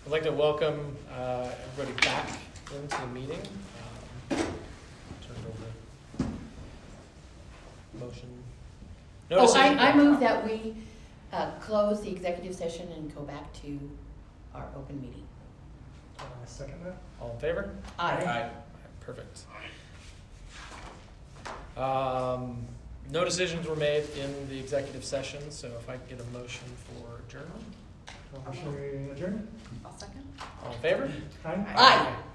I'd like to welcome everybody back into the meeting. Turn it over. Motion. I move that we close the executive session and go back to our open meeting. Second that. All in favor? Aye. Perfect. No decisions were made in the executive session, so if I could get a motion for adjournment. Should we adjourn? I'll second. All in favor? Aye. Aye.